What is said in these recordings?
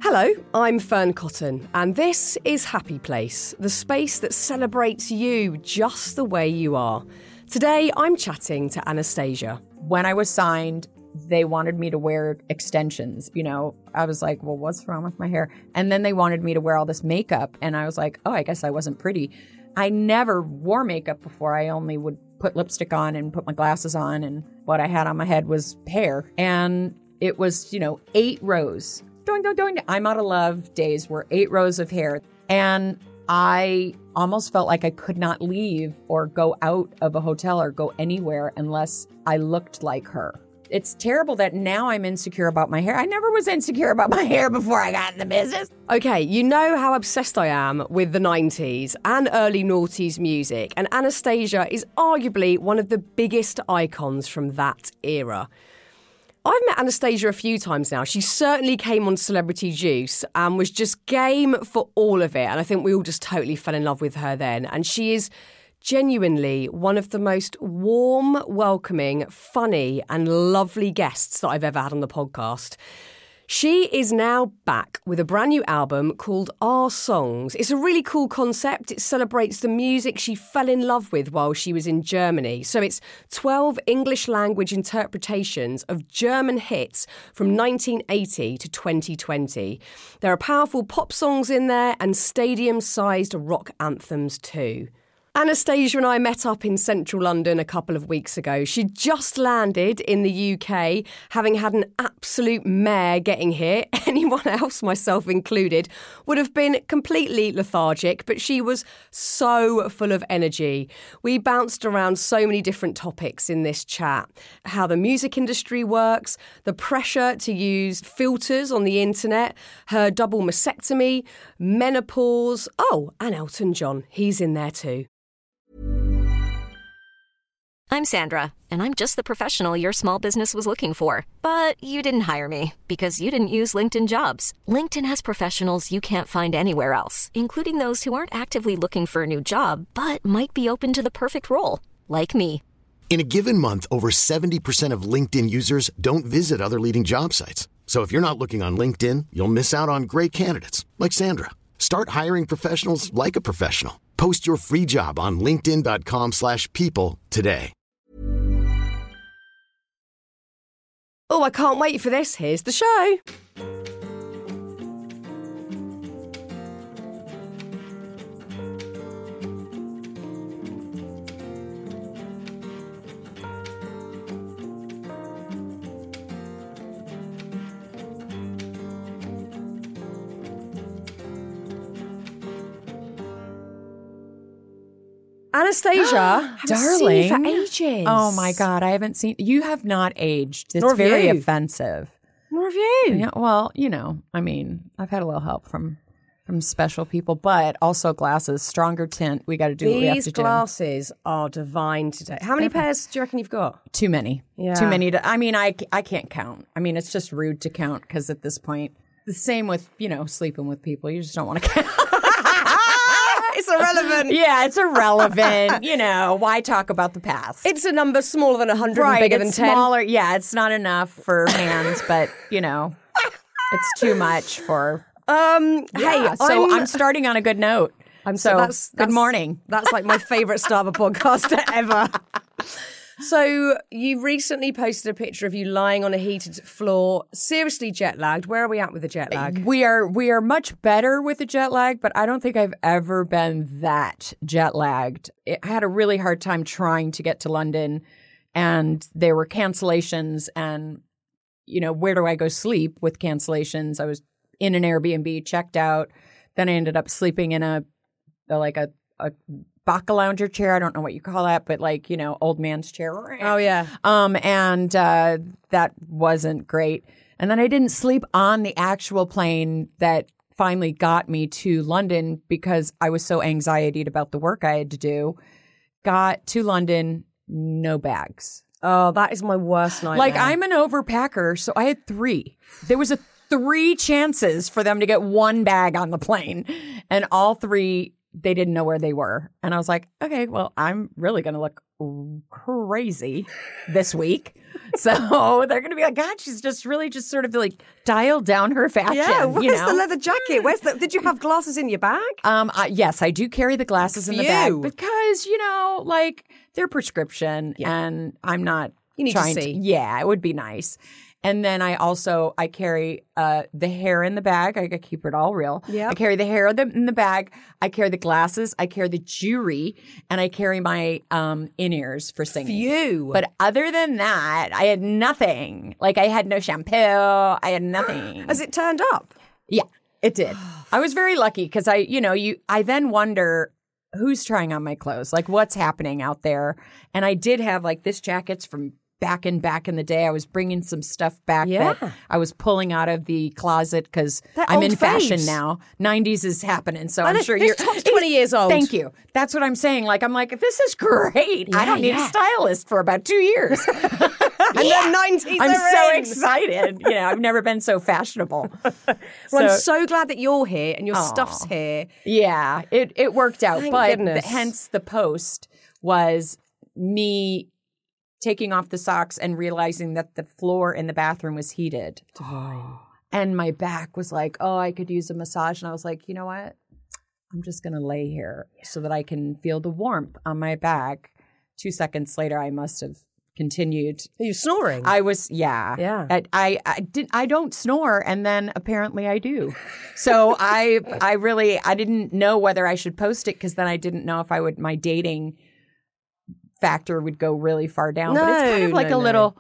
Hello, I'm Fern Cotton, and this is Happy Place, the space that celebrates you just the way you are. Today, I'm chatting to Anastasia. When I was signed, they wanted me to wear extensions. You know, I was like, well, what's wrong with my hair? And then they wanted me to wear all this makeup, and I was like, oh, I guess I wasn't pretty. I never wore makeup before. I only would put lipstick on and put my glasses on, and what I had on my head was hair. And it was, 8 rows. Doing. I'm out of love days were 8 rows of hair. And I almost felt like I could not leave or go out of a hotel or go anywhere unless I looked like her. It's terrible that now I'm insecure about my hair. I never was insecure about my hair before I got in the business. Okay, you know how obsessed I am with the 90s and early noughties music, and Anastasia is arguably one of the biggest icons from that era. I've met Anastasia a few times now. She certainly came on Celebrity Juice and was just game for all of it. And I think we all just totally fell in love with her then. And she is genuinely one of the most warm, welcoming, funny and lovely guests that I've ever had on the podcast. She is now back with a brand new album called Our Songs. It's a really cool concept. It celebrates the music she fell in love with while she was in Germany. So it's 12 English language interpretations of German hits from 1980 to 2020. There are powerful pop songs in there and stadium-sized rock anthems too. Anastasia and I met up in central London a couple of weeks ago. She'd just landed in the UK, having had an absolute mare getting here. Anyone else, myself included, would have been completely lethargic, but she was so full of energy. We bounced around so many different topics in this chat. How the music industry works, the pressure to use filters on the internet, her double mastectomy, menopause. Oh, and Elton John, he's in there too. I'm Sandra, and I'm just the professional your small business was looking for. But you didn't hire me because you didn't use LinkedIn Jobs. LinkedIn has professionals you can't find anywhere else, including those who aren't actively looking for a new job, but might be open to the perfect role, like me. In a given month, over 70% of LinkedIn users don't visit other leading job sites. So if you're not looking on LinkedIn, you'll miss out on great candidates, like Sandra. Start hiring professionals like a professional. Post your free job on linkedin.com/people today. Oh, I can't wait for this. Here's the show. Anastasia, haven't seen you for ages. Oh my God, I haven't seen you. Have not aged. It's Nor have very you. offensive. More of you. Yeah, well, I've had a little help from special people, but also glasses, stronger tint. We got to do what we have to do. These glasses are divine today. How many pairs do you reckon you've got? Too many. Yeah. Too many. I can't count. I mean, it's just rude to count because at this point, the same with, sleeping with people. You just don't want to count. It's irrelevant. Yeah, it's irrelevant. Why talk about the past? It's a number smaller than 100 right, and bigger it's than 10. Smaller. Yeah, it's not enough for hands, but, it's too much for... Hey, so I'm starting on a good note. That's good morning. That's like my favourite start of a podcast ever. So you recently posted a picture of you lying on a heated floor, seriously jet lagged. Where are we at with the jet lag? We are much better with the jet lag, but I don't think I've ever been that jet lagged. I had a really hard time trying to get to London, and there were cancellations, and where do I go sleep with cancellations? I was in an Airbnb, checked out, then I ended up sleeping in a Baca lounger chair. I don't know what you call that, but old man's chair. Oh, yeah. And that wasn't great. And then I didn't sleep on the actual plane that finally got me to London because I was so anxietied about the work I had to do. Got to London, no bags. Oh, that is my worst nightmare. I'm an overpacker, so I had 3. There was 3 chances for them to get 1 bag on the plane. And all 3... they didn't know where they were. And I was like, okay, well, I'm really going to look crazy this week. So they're going to be like, God, she's just really just sort of like dialed down her fashion. Yeah, where's know? the leather jacket? Did you have glasses in your bag? Yes, I do carry the glasses in the bag because, like they're prescription and I'm not You need trying to see. Yeah, it would be nice. And then I carry the hair in the bag. I keep it all real. Yeah. I carry the hair in the bag. I carry the glasses. I carry the jewelry. And I carry my in-ears for singing. Phew. But other than that, I had nothing. Like I had no shampoo. I had nothing. Has it turned up? Yeah, it did. I was very lucky because I then wonder who's trying on my clothes, like what's happening out there. And I did have like this jacket's from back in the day. I was bringing some stuff back that I was pulling out of the closet because I'm in fashion now. 90s is happening, so I'm sure this top's 20 years old. Thank you. That's what I'm saying. Like I'm like, this is great. I don't need a stylist for about 2 years. And then 90s I'm are so in. excited. I've never been so fashionable. Well, I'm so glad that you're here and your stuff's here. Yeah, it worked out. Thank But goodness. hence the post was me taking off the socks and realizing that the floor in the bathroom was heated. And my back was like, oh, I could use a massage. And I was like, you know what? I'm just going to lay here so that I can feel the warmth on my back. 2 seconds later, I must have continued. Are you snoring? I was, yeah. I don't snore, and then apparently I do. So I didn't know whether I should post it because then I didn't know if my dating factor would go really far down. But it's kind of like a little.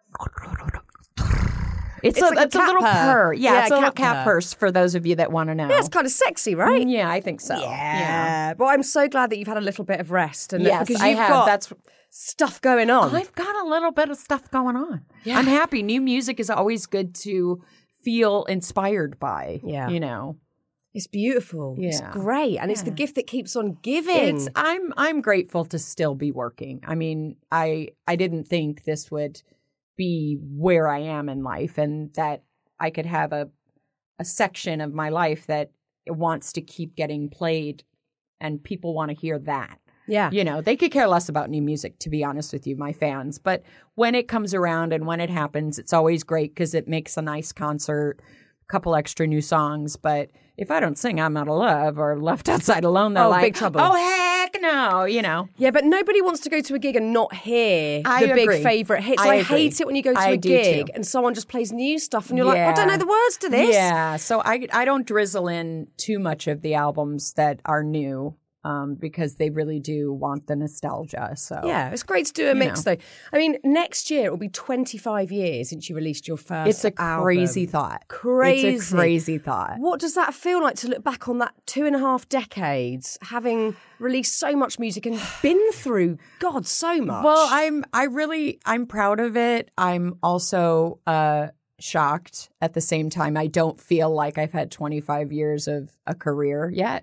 It's a little purr. Yeah, it's a little cat purse for those of you that want to know. Yeah, it's kind of sexy, right? Yeah, I think so. Yeah. But I'm so glad that you've had a little bit of rest. And Yes, because I you've have. got That's stuff going on. I've got a little bit of stuff going on. Yeah. I'm happy. New music is always good to feel inspired by. Yeah. It's beautiful. Yeah. It's great. And it's the gift that keeps on giving. I'm grateful to still be working. I mean, I didn't think this would be where I am in life and that I could have a section of my life that wants to keep getting played and people want to hear that. Yeah. They could care less about new music, to be honest with you, my fans. But when it comes around and when it happens, it's always great because it makes a nice concert, a couple extra new songs. But if I don't sing I'm Out of Love or Left Outside Alone, they're like, big trouble. Oh, heck no, Yeah, but nobody wants to go to a gig and not hear I the agree. big favourite hits. I I agree. hate it when you go to I a do gig too. and someone just plays new stuff and you're like, I don't know the words to this. Yeah, so I don't drizzle in too much of the albums that are new. Because they really do want the nostalgia. So yeah, it's great to do a mix though. I mean, next year it will be 25 years since you released your first It's a crazy album. thought. Crazy. It's a crazy thought. What does that feel like to look back on that 2.5 decades, having released so much music and been through, God, so much? Well, I'm proud of it. I'm also shocked at the same time. I don't feel like I've had 25 years of a career yet.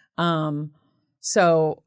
So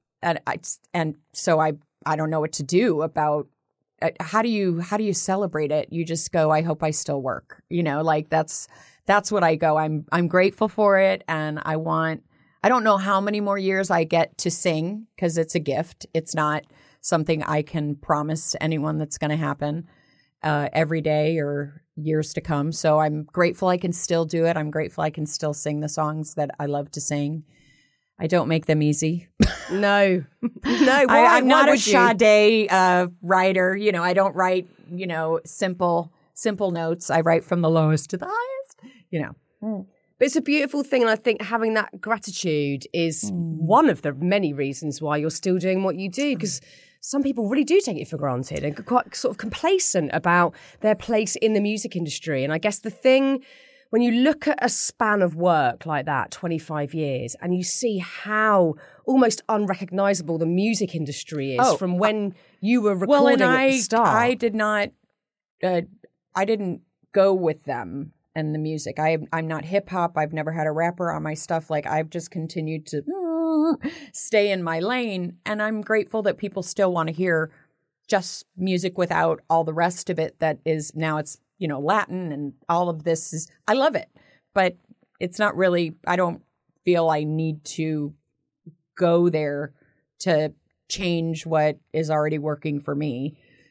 I don't know what to do about how do you celebrate it? You just go, I hope I still work. That's what I go. I'm grateful for it, and I don't know how many more years I get to sing because it's a gift. It's not something I can promise to anyone that's going to happen every day or years to come. So I'm grateful I can still do it. I'm grateful I can still sing the songs that I love to sing. I don't make them easy. No. Why? I'm not Why a would you? Sade writer. I don't write, simple notes. I write from the lowest to the highest, But it's a beautiful thing. And I think having that gratitude is one of the many reasons why you're still doing what you do. Because some people really do take it for granted and quite sort of complacent about their place in the music industry. And I guess the thing, when you look at a span of work like that, 25 years, and you see how almost unrecognisable the music industry is from when you were recording at the start. I did not, I didn't go with them and the music. I'm not hip hop. I've never had a rapper on my stuff. Like I've just continued to stay in my lane, and I'm grateful that people still want to hear just music without all the rest of it. That is now it's Latin and all of this is, I love it, but it's not really, I don't feel I need to go there to change what is already working for me.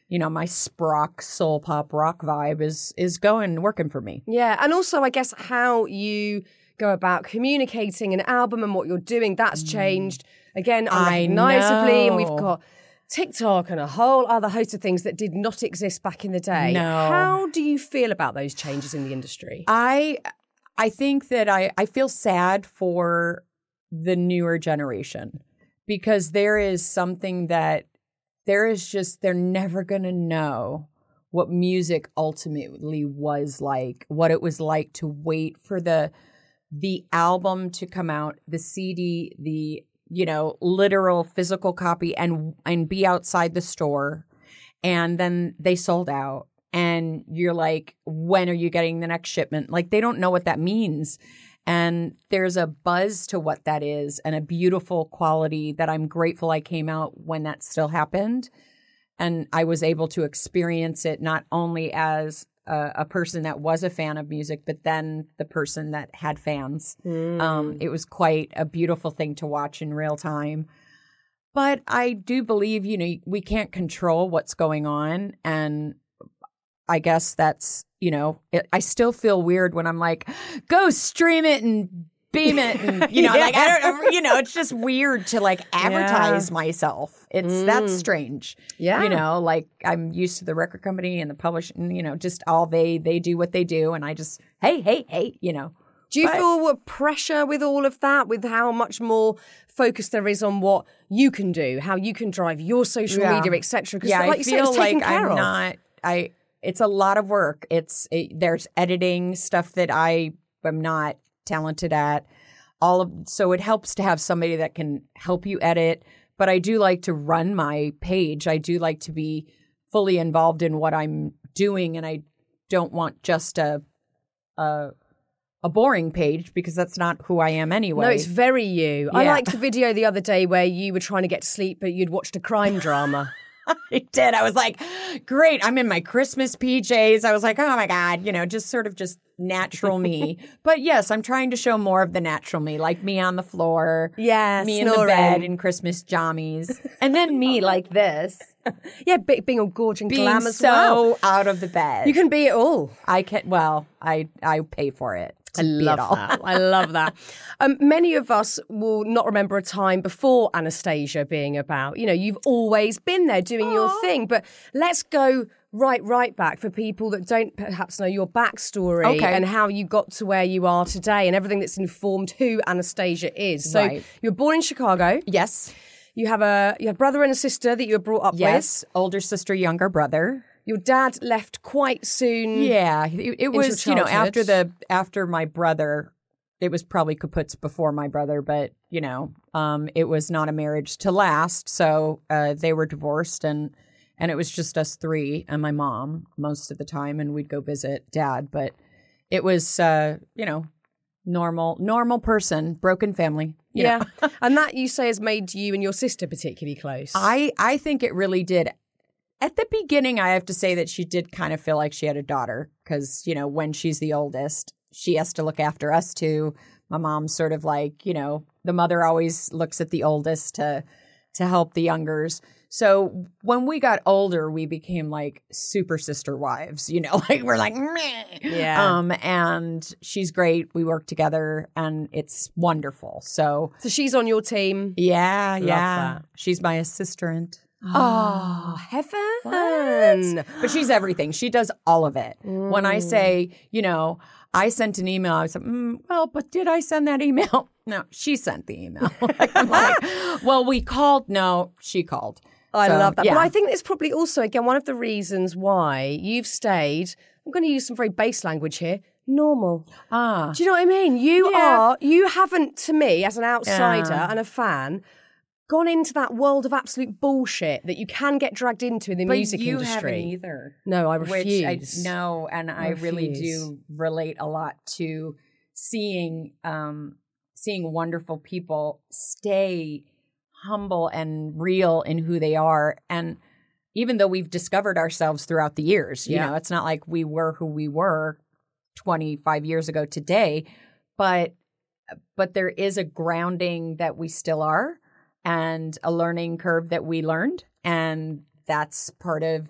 my sprock soul pop rock vibe is working for me. Yeah, and also I guess how you go about communicating an album and what you're doing, that's changed again unrecognizably, and we've got TikTok and a whole other host of things that did not exist back in the day. No. How do you feel about those changes in the industry? I think that I feel sad for the newer generation, because there is something that they're never going to know what music ultimately was like, what it was like to wait for the album to come out, the CD, the literal physical copy, and be outside the store, and then they sold out, and you're like, when are you getting the next shipment? Like, they don't know what that means. And there's a buzz to what that is, and a beautiful quality that I'm grateful I came out when that still happened. And I was able to experience it not only as a person that was a fan of music, but then the person that had fans. It was quite a beautiful thing to watch in real time. But I do believe, we can't control what's going on. And I guess that's, I still feel weird when I'm like, go stream it and beam it. And, like, I don't, it's just weird to like advertise myself. That's strange. Yeah. Like, I'm used to the record company and the publishing, just all they do what they do. And I just, hey. Do you feel pressure with all of that, with how much more focus there is on what you can do, how you can drive your social media, etc.? Because like you said, it's taken care of. It's a lot of work. There's editing stuff that I am not talented at. So it helps to have somebody that can help you edit. But I do like to run my page. I do like to be fully involved in what I'm doing, and I don't want just a boring page, because that's not who I am anyway. No, it's very you. Yeah. I liked the video the other day where you were trying to get to sleep, but you'd watched a crime drama. I did. I was like, great. I'm in my Christmas PJs. I was like, oh my God, just natural me. But yes, I'm trying to show more of the natural me, like me on the floor. Yeah, me in the bed in Christmas jammies. And then me like this. Yeah, being all gorgeous and glam as so well. Out of the bed. You can be it all. I can. Well, I pay for it. I love that. I love that. Many of us will not remember a time before Anastasia being about. You've always been there doing your thing. But let's go right back for people that don't perhaps know your backstory and how you got to where you are today, and everything that's informed who Anastasia is. So you were born in Chicago. Yes. You have a brother and a sister that you were brought up with. Yes, older sister, younger brother. Your dad left quite soon. Yeah, it was, after my brother, it was probably kaputz before my brother, but, it was not a marriage to last. So they were divorced, and it was just us three and my mom most of the time, and we'd go visit dad. But it was, normal person, broken family. Yeah. And that, you say, has made you and your sister particularly close. I think it really did. At the beginning, I have to say that she did kind of feel like she had a daughter, because, when she's the oldest, she has to look after us too. My mom's sort of like, the mother always looks at the oldest to help the youngers. So when we got older, we became like super sister wives, like we're like, meh. Yeah. And she's great. We work together, and it's wonderful. So she's on your team. Yeah. Love that. She's my assistant. Oh, heaven. But she's everything. She does all of it. When I say, I sent an email, I was like, but did I send that email? No, she sent the email. I'm like, well, we called. No, she called. I love that. Yeah. But I think it's probably also, again, one of the reasons why you've stayed, I'm going to use some very base language here, normal. Do you know what I mean? You haven't, to me, as an outsider and a fan, gone into that world of absolute bullshit that you can get dragged into in the music industry. You haven't either. No, I refuse. Which I know, and I really do relate a lot to seeing wonderful people stay humble and real in who they are. And even though we've discovered ourselves throughout the years, it's not like we were who we were 25 years ago today, but there is a grounding that we still are, and a learning curve that we learned. And that's part of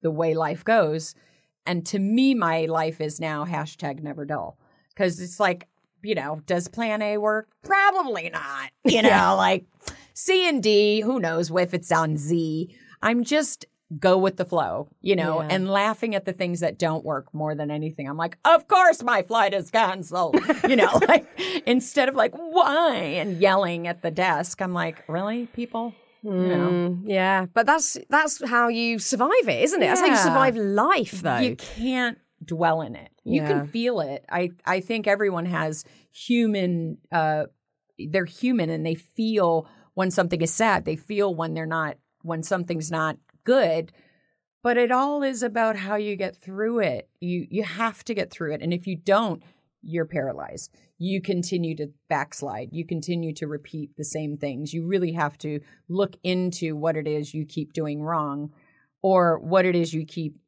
the way life goes. And to me, my life is now #never-dull. Because it's like, does plan A work? Probably not. Like C and D, who knows if it's on Z. I'm just go with the flow, and laughing at the things that don't work more than anything. I'm like, of course my flight is canceled. Like instead of like, why? And yelling at the desk. I'm like, really, people? Yeah, but that's how you survive it, isn't it? That's how you survive life, though. You can't dwell in it. You can feel it. I think everyone has human. They're human, and they feel when something is sad. They feel when something's not good. But it all is about how you get through it. You have to get through it, and if you don't, you're paralyzed. You continue to backslide. You continue to repeat the same things. You really have to look into what it is you keep doing wrong or what it is you keep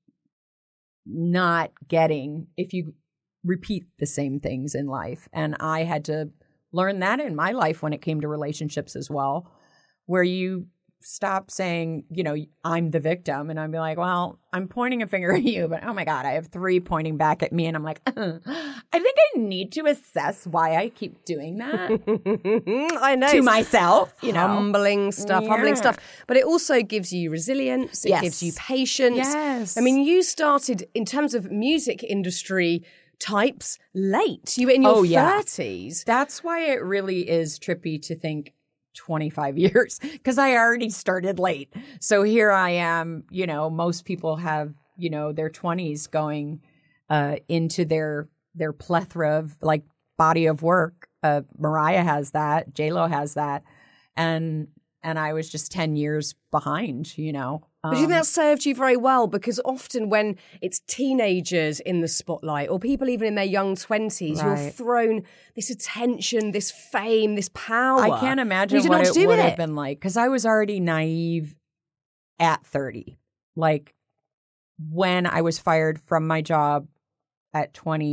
not getting if you repeat the same things in life. And I had to learn that in my life when it came to relationships as well, where you stop saying, I'm the victim. And I'd be like, well, I'm pointing a finger at you, but oh my God, I have 3 pointing back at me. And I'm like, I think I need to assess why I keep doing that. I know. To myself, humbling stuff. But it also gives you resilience. It gives you patience. Yes. I mean, you started in terms of music industry types late. You were in your 30s. That's why it really is trippy to think 25 years because I already started late. So here I am, most people have, their 20s going into their plethora of like body of work. Mariah has that, J-Lo has that. And I was just 10 years behind, But do you think that served you very well? Because often when it's teenagers in the spotlight or people even in their young 20s, you're thrown this attention, this fame, this power. I can't imagine what it would have been like because I was already naive at 30. Like when I was fired from my job at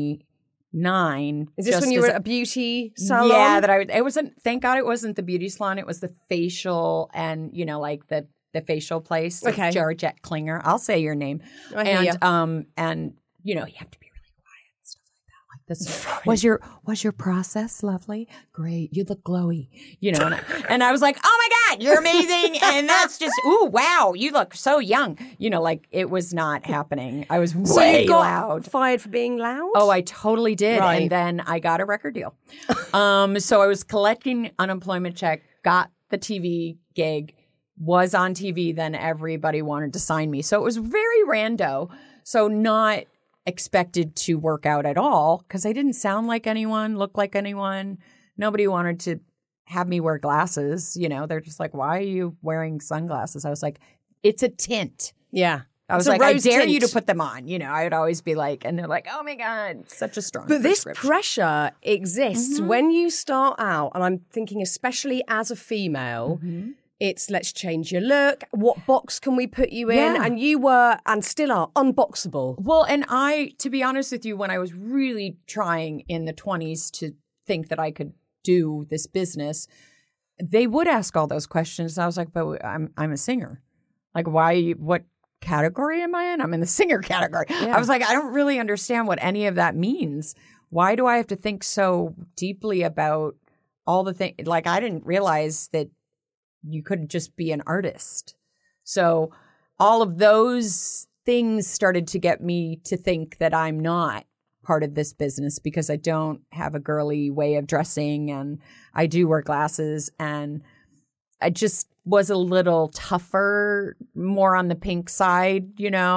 29. Is this when you were at a beauty salon? Yeah, it wasn't, thank God it wasn't the beauty salon. It was the facial and, like the facial place. Okay. Georgette Klinger. I'll say your name. I hear you. And you have to be really quiet and stuff like that. Like this was your process lovely? Great. You look glowy. And I was like, oh my God, you're amazing. And that's just, ooh, wow, you look so young. Like it was not happening. I was so way you got loud. Fired for being loud? Oh, I totally did. Right. And then I got a record deal. So I was collecting unemployment check, got the TV gig, was on TV, then everybody wanted to sign me. So it was very rando. So not expected to work out at all because I didn't sound like anyone, look like anyone. Nobody wanted to have me wear glasses. They're just like, why are you wearing sunglasses? I was like, it's a tint. Yeah. I was like, I dare you to put them on. I would always be like, and they're like, oh my God, such a strong But this pressure exists when you start out, and I'm thinking especially as a female, it's let's change your look. What box can we put you in? Yeah. And you were, and still are, unboxable. Well, and to be honest with you, when I was really trying in the 20s to think that I could do this business, they would ask all those questions. I was like, but I'm a singer. Like, what category am I in? I'm in the singer category. Yeah. I was like, I don't really understand what any of that means. Why do I have to think so deeply about all the things? Like, I didn't realize that you couldn't just be an artist. So all of those things started to get me to think that I'm not part of this business because I don't have a girly way of dressing and I do wear glasses, and I just was a little tougher, more on the pink side,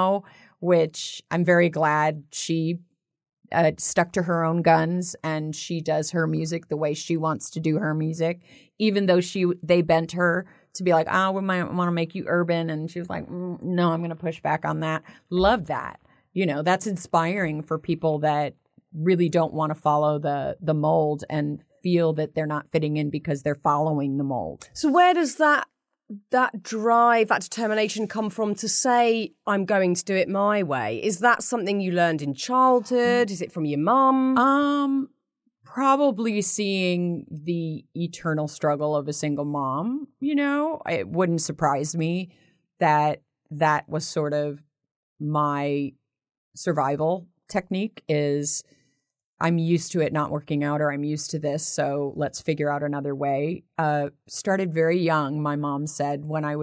which I'm very glad she stuck to her own guns and she does her music the way she wants to do her music, even though they bent her to be like, we might want to make you urban. And she was like, no, I'm going to push back on that. Love that. That's inspiring for people that really don't want to follow the mold and feel that they're not fitting in because they're following the mold. So where does that drive, that determination come from to say, I'm going to do it my way? Is that something you learned in childhood? Is it from your mum? Probably seeing the eternal struggle of a single mom, it wouldn't surprise me that was sort of my survival technique is I'm used to it not working out, or I'm used to this, so let's figure out another way. Started very young, my mom said,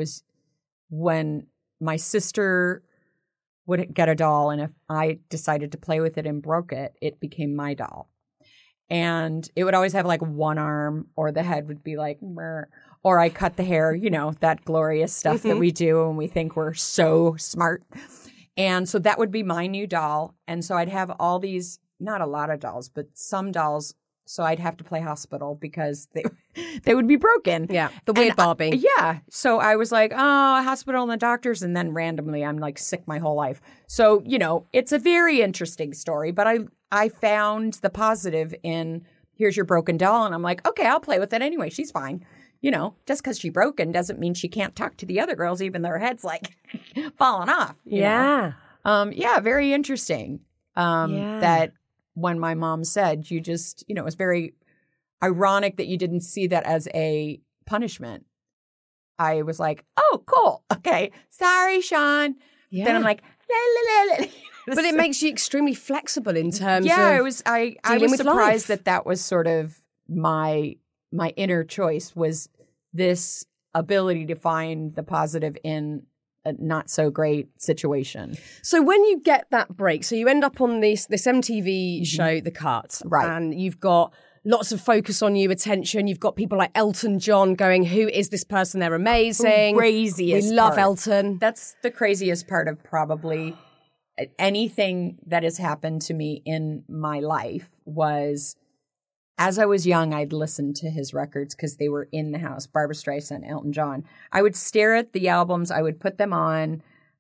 when my sister would get a doll, and if I decided to play with it and broke it, it became my doll. And it would always have like one arm, or the head would be like, meh, or I cut the hair, you know, that glorious stuff that we do when we think we're so smart. And so that would be my new doll. And so I'd have all these, not a lot of dolls, but some dolls. So I'd have to play hospital because they would be broken. Yeah, the weird Barbie. Yeah. So I was like, oh, hospital and the doctors. And then randomly I'm like sick my whole life. So, you know, it's a very interesting story. But I found the positive in here's your broken doll. And I'm like, okay, I'll play with it anyway. She's fine. You know, just because she's broken doesn't mean she can't talk to the other girls, even though her head's like falling off. Yeah. Yeah, very interesting. That when my mom said, you just, you know, it was very ironic that you didn't see that as a punishment. I was like, oh, cool. Okay. Sorry, Sean. Yeah. Then I'm like, la, la, la, la. But it makes you extremely flexible in terms of I was with surprised life. that was sort of my inner choice, was this ability to find the positive in a not so great situation. So when you get that break, so you end up on this MTV show, The Cut, Right. and you've got lots of focus on you, attention. You've got people like Elton John going, who is this person? They're amazing. Craziest We love part. Elton. That's the craziest part of probably anything that has happened to me in my life was, as I was young, I'd listen to his records because they were in the house, Barbra Streisand, Elton John. I would stare at the albums. I would put them on.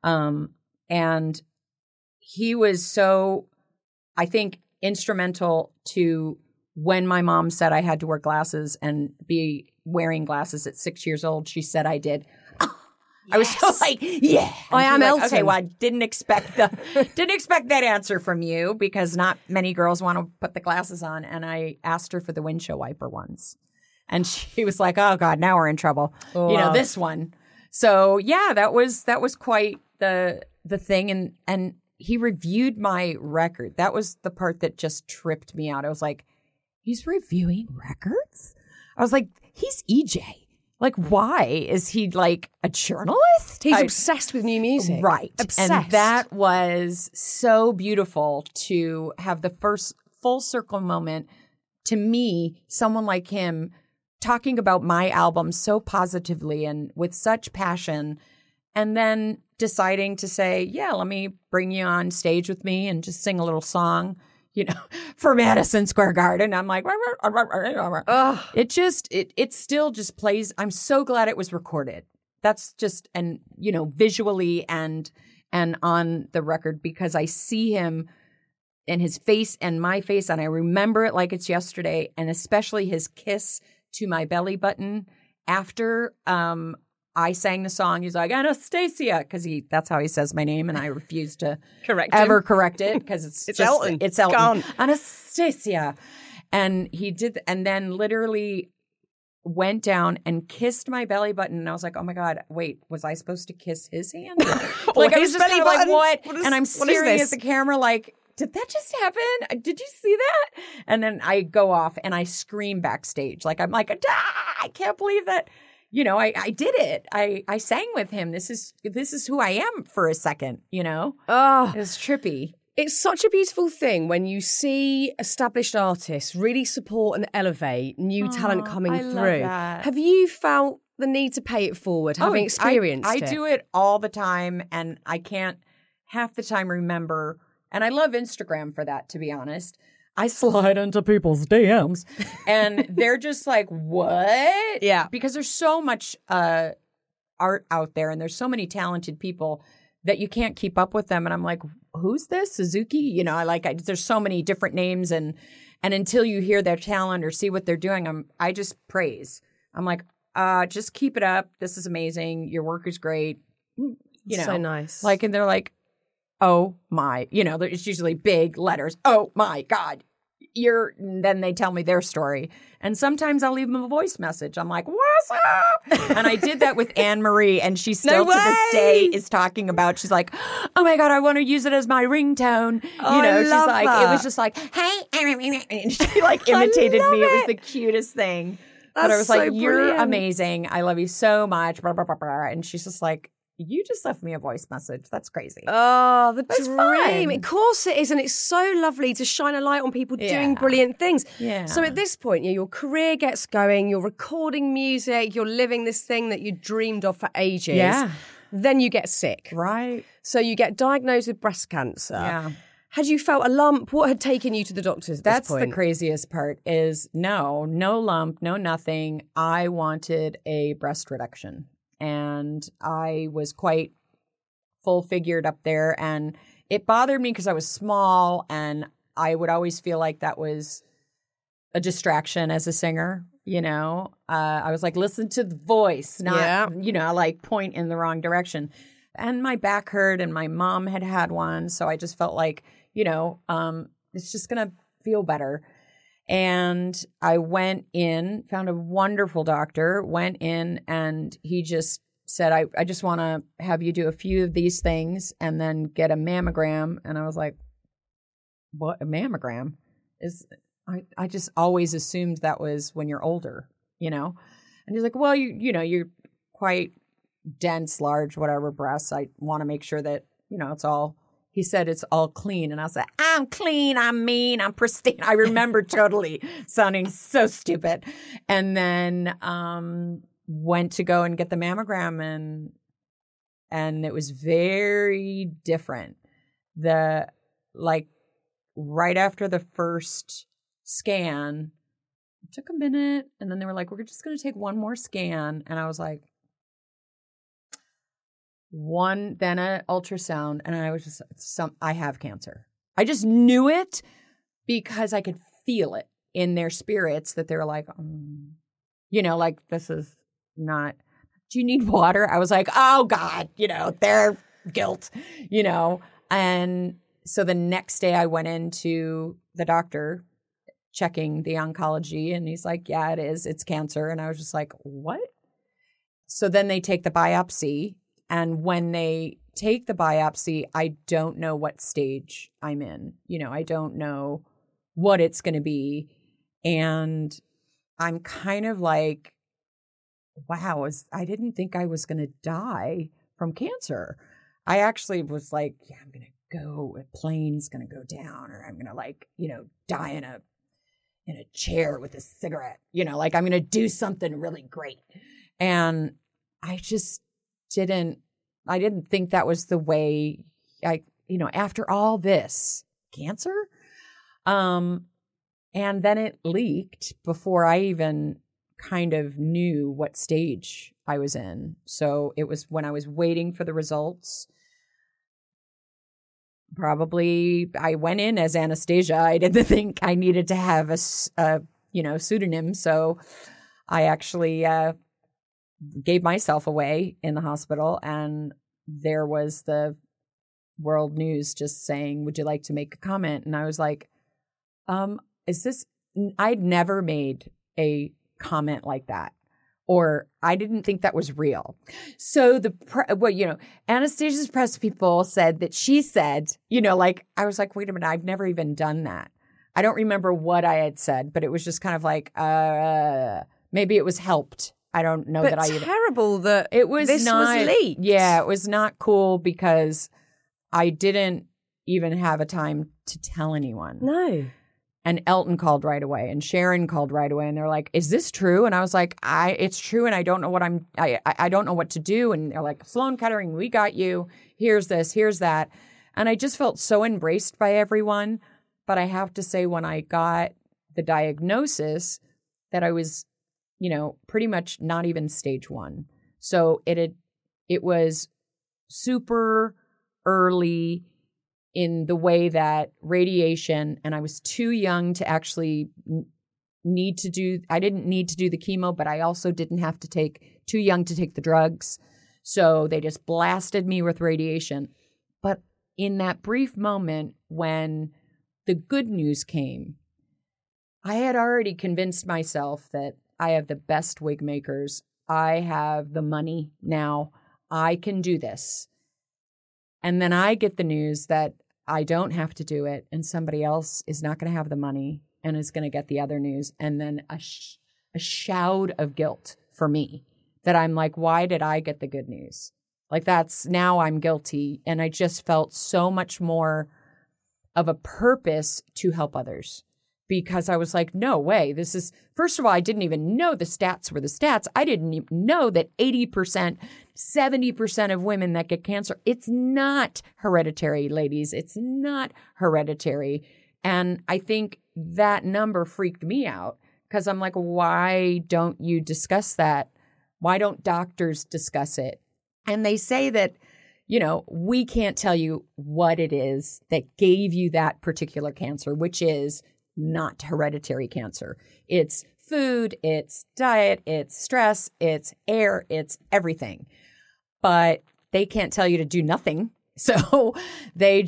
And he was so, I think, instrumental to when my mom said I had to wear glasses and be wearing glasses at 6 years old. She said I did. I was so like, yeah, I am like, Elton. Okay, well, I didn't expect that answer from you because not many girls want to put the glasses on. And I asked her for the windshield wiper ones, and she was like, "Oh God, now we're in trouble." Oh, you know, this one. So yeah, that was quite the thing. And he reviewed my record. That was the part that just tripped me out. I was like, he's reviewing records? I was like, he's EJ. Like, why? Is he like a journalist? He's obsessed with new music. Right. Obsessed. And that was so beautiful to have the first full circle moment. To me, someone like him talking about my album so positively and with such passion, and then deciding to say, yeah, let me bring you on stage with me and just sing a little song, you know, for Madison Square Garden. I'm like, it still just plays. I'm so glad it was recorded. That's just, and, you know, visually and on the record, because I see him and his face and my face, and I remember it like it's yesterday, and especially his kiss to my belly button after I sang the song. He's like, Anastasia, because that's how he says my name, and I refuse to correct it because it's Elton. It's Elton. Anastasia. And he did, and then literally went down and kissed my belly button, and I was like, oh my God, wait, was I supposed to kiss his hand? Like, I was just kind of like, what? And I'm staring at the camera like, did that just happen? Did you see that? And then I go off and I scream backstage. Like, I'm like, I can't believe that. You know, I did it. I sang with him. This is who I am for a second, you know? Oh, It was trippy. it's such a beautiful thing when you see established artists really support and elevate new talent coming I love through. that. Have you felt the need to pay it forward, having experienced I it? do it all the time, and I can't half the time remember. And I love Instagram for that, to be honest. I slide into people's DMs and they're just like, what? Yeah. Because there's so much art out there, and there's so many talented people that you can't keep up with them. And I'm like, who's this? Suzuki? You know, there's so many different names, and until you hear their talent or see what they're doing, I just praise. I'm like, just keep it up. This is amazing. Your work is great. You know, So nice. Like, and they're like, oh my, you know, it's usually big letters. Oh my God, then they tell me their story. And sometimes I'll leave them a voice message. I'm like, what's up? And I did that with Anne Marie, and she still to this day is talking about, she's like, oh my God, I want to use it as my ringtone. Oh, she's like, it was just like, hey, and she like imitated me. It was the cutest thing. But I was like, you're amazing. I love you so much. Blah, blah, blah, blah. And she's just like, you just left me a voice message. That's crazy. Oh, the That's dream. fun. Of course it is. And it's so lovely to shine a light on people doing brilliant things. Yeah. So at this point, your career gets going, you're recording music, you're living this thing that you dreamed of for ages. Yeah. Then you get sick. Right. So you get diagnosed with breast cancer. Yeah. Had you felt a lump? What had taken you to the doctors at That's this point? the craziest part is no lump, no nothing. I wanted a breast reduction. And I was quite full figured up there, and it bothered me because I was small, and I would always feel like that was a distraction as a singer. I was like, listen to the voice, not like point in the wrong direction. And my back hurt, and my mom had one, so I just felt like it's just gonna feel better. And I went in, found a wonderful doctor, went in, and he just said, I just want to have you do a few of these things and then get a mammogram. And I was like, what, a mammogram? I just always assumed that was when you're older, And he's like, well, you're quite dense, large, whatever breasts. I want to make sure that, it's all. He said it's all clean. And I was like, I'm clean, I'm mean, I'm pristine. I remember totally sounding so stupid. And then went to go and get the mammogram, and it was very different. Right after the first scan, it took a minute, and then they were like, we're just going to take one more scan. And I was like, then an ultrasound, and I was just, I have cancer. I just knew it because I could feel it in their spirits that they were like, like, this is not, do you need water? I was like, oh God, their guilt, And so the next day I went into the doctor checking the oncology, and he's like, yeah, it is. It's cancer. And I was just like, what? So then they take the biopsy. And when they take the biopsy, I don't know what stage I'm in. I don't know what it's going to be. And I'm kind of like, wow, I didn't think I was going to die from cancer. I actually was like, yeah, I'm going to go, a plane's going to go down, or I'm going to die in a chair with a cigarette, I'm going to do something really great. And I just I didn't think that was the way after all this cancer. And then it leaked before I even kind of knew what stage I was in. So it was when I was waiting for the results. Probably I went in as Anastasia. I didn't think I needed to have a pseudonym. So I actually gave myself away in the hospital, and there was the world news just saying, would you like to make a comment? And I was like, I'd never made a comment like that, or I didn't think that was real. So Anastasia's press people said that she said, I was like, wait a minute, I've never even done that. I don't remember what I had said, but it was just kind of like, maybe it was helped. I don't know that I even. Terrible that it was this not, was leaked. Yeah, it was not cool because I didn't even have a time to tell anyone. No. And Elton called right away, and Sharon called right away, and they're like, "Is this true?" And I was like, "It's true, and I don't know what I don't know what to do." And they're like, "Sloan Kettering, we got you. Here's this, here's that," and I just felt so embraced by everyone. But I have to say, when I got the diagnosis, that I was, pretty much not even stage 1. So it was super early in the way that radiation, and I was too young to actually I didn't need to do the chemo, but I also didn't have to too young to take the drugs. So they just blasted me with radiation. But in that brief moment when the good news came, I had already convinced myself that I have the best wig makers. I have the money now. I can do this. And then I get the news that I don't have to do it and somebody else is not going to have the money and is going to get the other news. And then a shout of guilt for me that I'm like, why did I get the good news? Like now I'm guilty. And I just felt so much more of a purpose to help others. Because I was like, no way. This is, first of all, I didn't even know the stats were the stats. I didn't even know that 80%, 70% of women that get cancer, it's not hereditary, ladies. It's not hereditary. And I think that number freaked me out because I'm like, why don't you discuss that? Why don't doctors discuss it? And they say that, we can't tell you what it is that gave you that particular cancer, which is not hereditary cancer. It's food, it's diet, it's stress, it's air, it's everything. But they can't tell you to do nothing. So they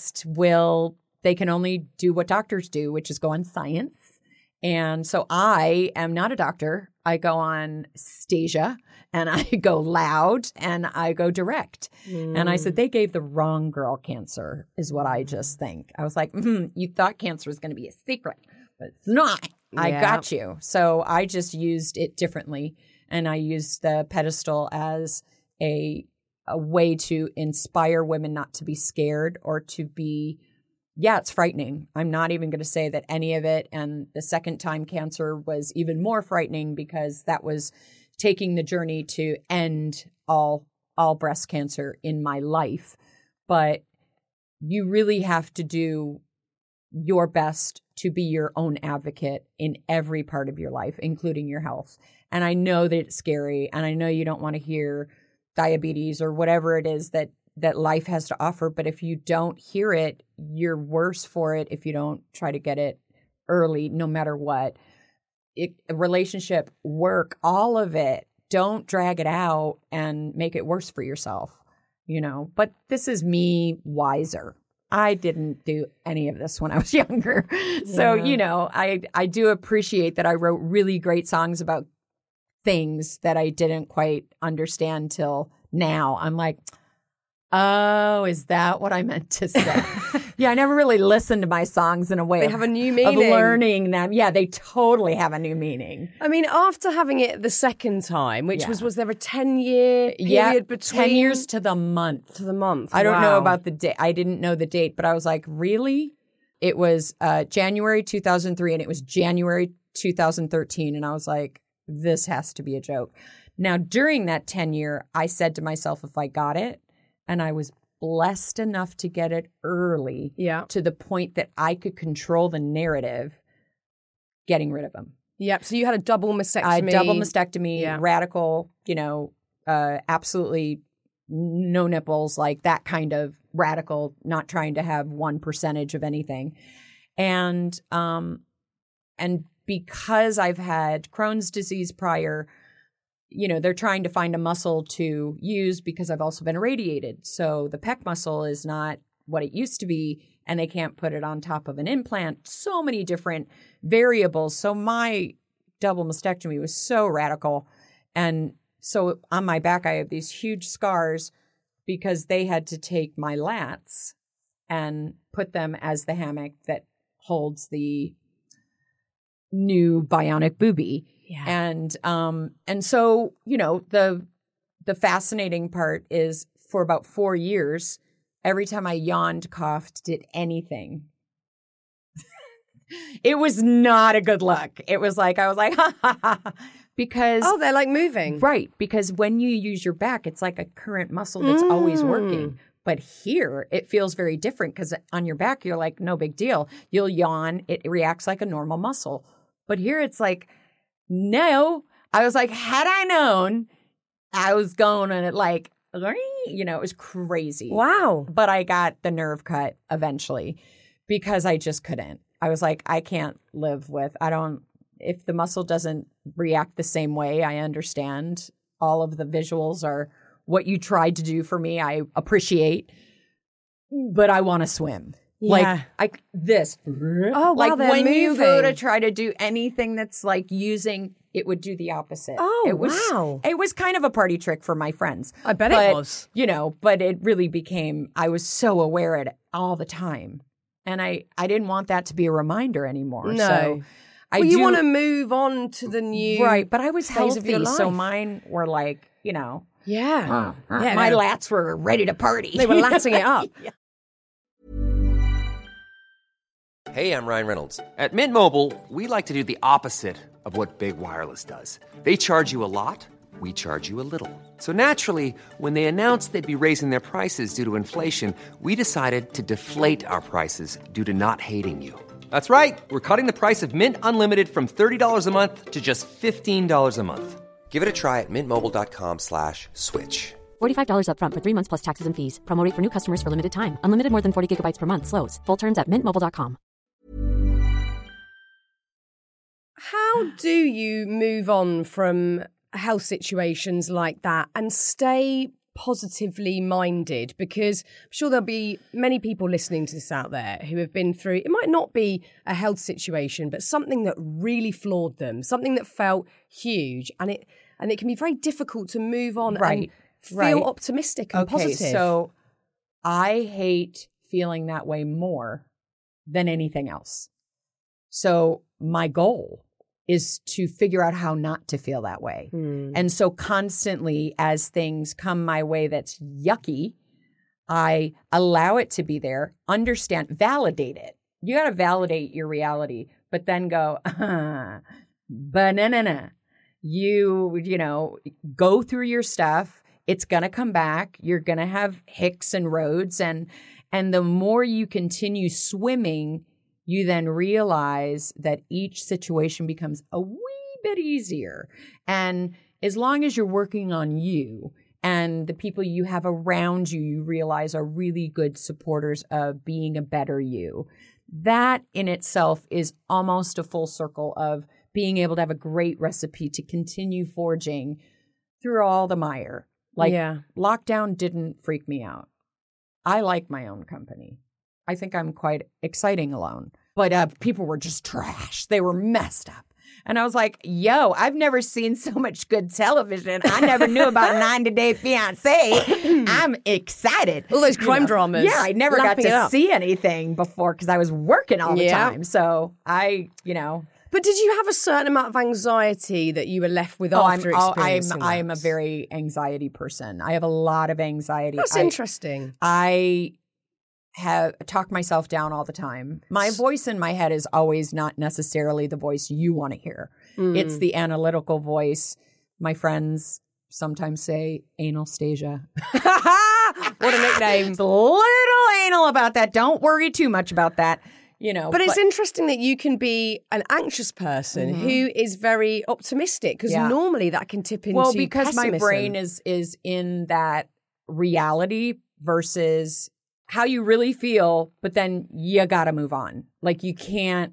can only do what doctors do, which is go on science. And so I am not a doctor. I go on Stasia and I go loud and I go direct. And I said, they gave the wrong girl cancer is what I just think. I was like, you thought cancer was going to be a secret, but it's not. Yeah. I got you. So I just used it differently. And I used the pedestal as a way to inspire women not to be scared or to be, it's frightening. I'm not even going to say that any of it. And the second time cancer was even more frightening because that was taking the journey to end all breast cancer in my life. But you really have to do your best to be your own advocate in every part of your life, including your health. And I know that it's scary. And I know you don't want to hear diabetes or whatever it is that life has to offer. But if you don't hear it, you're worse for it if you don't try to get it early, no matter what. Relationship, work, all of it. Don't drag it out and make it worse for yourself, But this is me wiser. I didn't do any of this when I was younger. So, I do appreciate that I wrote really great songs about things that I didn't quite understand till now. I'm like, oh, is that what I meant to say? I never really listened to my songs in a way. They have a new meaning. Of learning them. Yeah, they totally have a new meaning. I mean, after having it the second time, which was there a 10-year period between? 10 years to the month. To the month. I don't know about the date. I didn't know the date, but I was like, really? It was January 2003 and it was January 2013. And I was like, this has to be a joke. Now, during that 10-year, I said to myself, if I got it, and I was blessed enough to get it early to the point that I could control the narrative, getting rid of them. Yep. So you had a double mastectomy. Double mastectomy, radical, absolutely no nipples, like that kind of radical, not trying to have 1% of anything. And because I've had Crohn's disease prior, they're trying to find a muscle to use because I've also been irradiated. So the pec muscle is not what it used to be, and they can't put it on top of an implant. So many different variables. So my double mastectomy was so radical. And so on my back, I have these huge scars because they had to take my lats and put them as the hammock that holds the new bionic boobie. Yeah. And so, the fascinating part is for about 4 years, every time I yawned, coughed, did anything, it was not a good look. It was like, I was like, ha, ha, ha, because. Oh, they're like moving. Right. Because when you use your back, it's like a current muscle that's always working. But here, it feels very different because on your back, you're like, no big deal. You'll yawn. It reacts like a normal muscle. But here, it's like, no. I was like, had I known, I was going and it like, it was crazy. Wow. But I got the nerve cut eventually because I just couldn't. I was like, I can't live with, if the muscle doesn't react the same way, I understand. All of the visuals are what you tried to do for me. I appreciate, but I want to swim. Like this. Oh, wow, like they're when you go moving. to try to do anything that's like using, it would do the opposite. Oh, it was, wow. It was kind of a party trick for my friends. I bet it was. You know, but it really became, I was so aware of it all the time. And I didn't want that to be a reminder anymore. No. So you want to move on to the new Right, but I was phase of your healthy, so life. mine were like, you know, Yeah. Yeah, my they- lats were ready to party. They were latting it up. Hey, I'm Ryan Reynolds. At Mint Mobile, we like to do the opposite of what Big Wireless does. They charge you a lot, we charge you a little. So naturally, when they announced they'd be raising their prices due to inflation, we decided to deflate our prices due to not hating you. That's right. We're cutting the price of Mint Unlimited from $30 a month to just $15 a month. Give it a try at mintmobile.com/switch. $45 up front for 3 months plus taxes and fees. Promo rate for new customers for limited time. Unlimited more than 40 gigabytes per month. Slows full terms at mintmobile.com. How do you move on from health situations like that and stay positively minded? Because I'm sure there'll be many people listening to this out there who have been through, it might not be a health situation, but something that really floored them, something that felt huge. And it can be very difficult to move on and feel optimistic and positive. So I hate feeling that way more than anything else. So my goal is to figure out how not to feel that way. And so constantly as things come my way that's yucky, I allow it to be there, understand, validate it. You got to validate your reality, but then go, banana. You know, go through your stuff. It's going to come back. You're going to have hicks and roads. And the more you continue swimming, you then realize that each situation becomes a wee bit easier. And as long as you're working on you and the people you have around you, you realize are really good supporters of being a better you. That in itself is almost a full circle of being able to have a great recipe to continue forging through all the mire. Like lockdown didn't freak me out. I like my own company. I think I'm quite exciting alone. But people were just trash. They were messed up. And I was like, yo, I've never seen so much good television. I never knew about 90 Day Fiancé. I'm excited. All those crime dramas. Yeah, I never got lapping it to up. see anything before because I was working all the Yeah. time. So But did you have a certain amount of anxiety that you were left with after experiencing that? I'm a very anxiety person. I have a lot of anxiety. That's interesting. I have talked myself down all the time. My voice in my head is always not necessarily the voice you want to hear. It's the analytical voice. My friends sometimes say analstasia. What a nickname. It's a little anal about that. Don't worry too much about that. But it's interesting that you can be an anxious person who is very optimistic because normally that can tip into because my pessimism. brain is in that reality versus how you really feel, but then you got to move on. Like you can't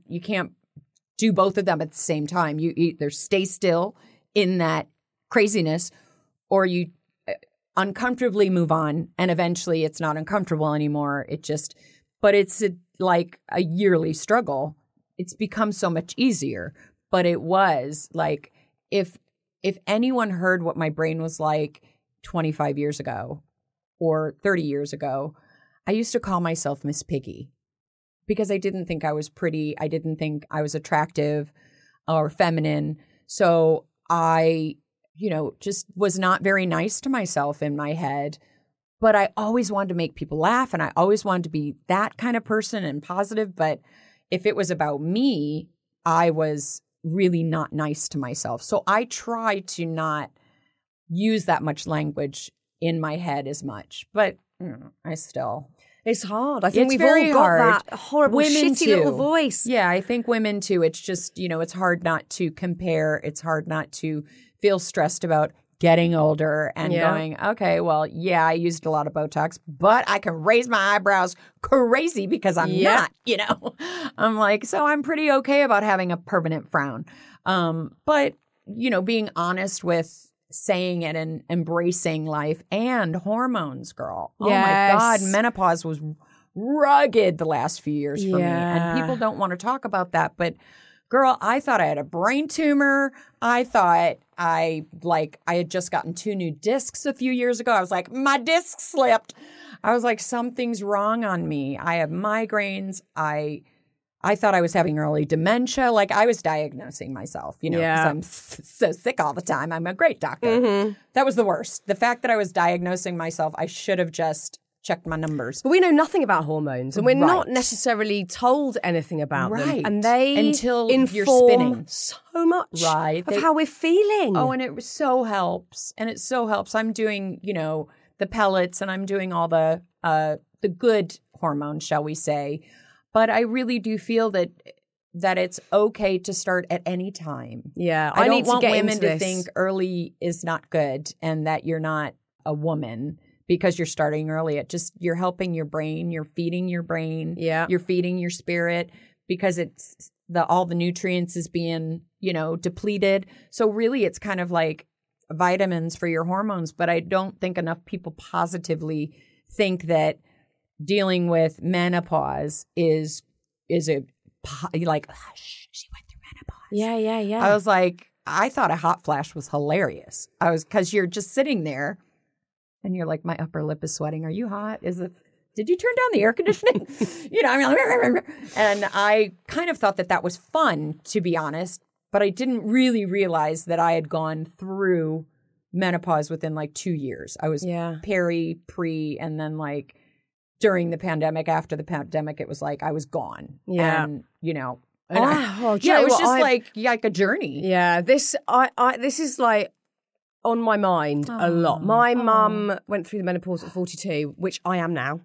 do both of them at the same time. You either stay still in that craziness or you uncomfortably move on and eventually it's not uncomfortable anymore. But it's like a yearly struggle. It's become so much easier, but it was like if anyone heard what my brain was like 25 years ago or 30 years ago, I used to call myself Miss Piggy because I didn't think I was pretty. I didn't think I was attractive or feminine. So I, just was not very nice to myself in my head. But I always wanted to make people laugh and I always wanted to be that kind of person and positive. But if it was about me, I was really not nice to myself. So I try to not use that much language in my head as much. But I still... It's hard. I think It's we've very all got hard. that horrible, Women shitty too. little voice. Yeah, I think women too. It's just, it's hard not to compare. It's hard not to feel stressed about getting older and going, okay, well, I used a lot of Botox, but I can raise my eyebrows crazy because I'm not, I'm like, so I'm pretty okay about having a permanent frown. But, being honest with saying it and embracing life and hormones, girl. Oh my God, menopause was rugged the last few years for me. Yeah. And people don't want to talk about that. But girl, I thought I had a brain tumor. I thought I had just gotten 2 new discs a few years ago. I was like, my disc slipped. I was like, something's wrong on me. I have migraines. I thought I was having early dementia. Like I was diagnosing myself, because I'm so sick all the time. I'm a great doctor. Mm-hmm. That was the worst. The fact that I was diagnosing myself, I should have just checked my numbers. But we know nothing about hormones, and we're Right. not necessarily told anything about them. Right. And they Until you're inform spinning. so much Right. of how we're feeling. Oh, and it so helps. I'm doing, the pellets, and I'm doing all the good hormones, shall we say. But I really do feel that it's okay to start at any time. Yeah, I don't need to want get women into to this. think early is not good and that you're not a woman because you're starting early. You're helping your brain, you're feeding your brain, Yeah. you're feeding your spirit because it's all the nutrients is being, depleted. So really it's kind of like vitamins for your hormones, but I don't think enough people positively think that dealing with menopause is like, she went through menopause. Yeah. I was like, I thought a hot flash was hilarious. Because you're just sitting there and you're like, my upper lip is sweating. Are you hot? Did you turn down the air conditioning? And I kind of thought that was fun, to be honest, but I didn't really realize that I had gone through menopause within like 2 years. I was peri, pre, and then like during the pandemic, after the pandemic, it was like I was gone. Yeah. And, Joe, it was what, just like a journey. Yeah, this is like on my mind a lot. My mum went through the menopause at 42, which I am now.